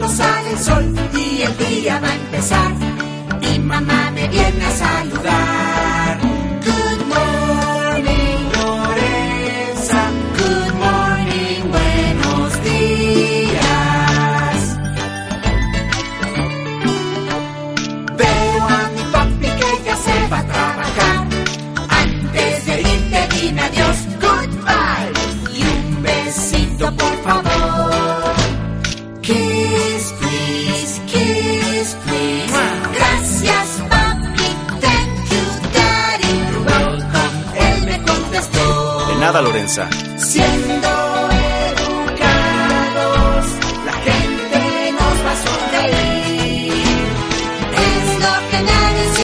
cuando sale el sol y el día va a empezar. Mi mamá me viene a saludar. Good morning, Lorenza. Good morning, buenos días. Veo a mi papi que ya se va a trabajar. Antes de irte dime adiós, goodbye. Y un besito por favor. Kiss, please, kiss, please. Gracias, papi, thank you, daddy. You're welcome, él me contestó. De nada, Lorenza. Siendo